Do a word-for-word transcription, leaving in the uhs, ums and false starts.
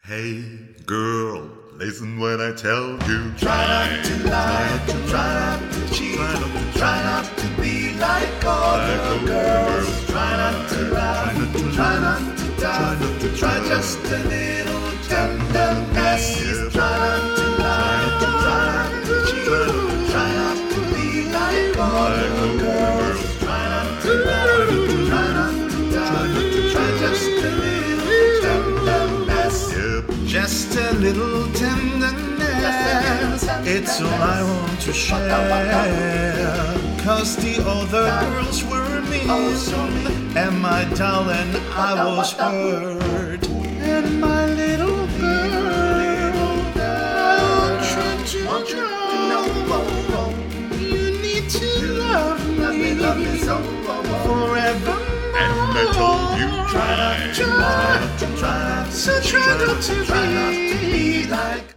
Hey, girl, listen when I tell you. Try not to lie, try not to cheat, try not to be like all the girls. Try not to laugh, try not to doubt, try just a little tenderness. Try not to lie, try not to cheat, try not to be like all the girls. Try not to laugh, try not to doubt, try just a little tenderness. Just a little tenderness, it's all I want to share. Cause the other girls were mean, and my darling, I was hurt. And my little girl, I want you to know, you need to love me forever. And I told you, try, Try, try, so try not to be